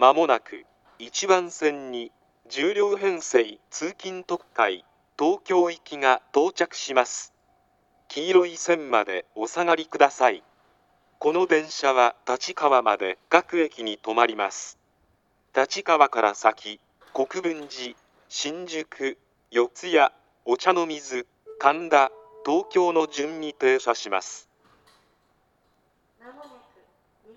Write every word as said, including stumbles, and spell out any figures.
まもなくいちばん線にじゅう両編成通勤特快東京行きが到着します。黄色い線までお下がりください。この電車は立川まで各駅に止まります。立川から先、国分寺、新宿、四谷、お茶の水、神田、東京の順に停車します。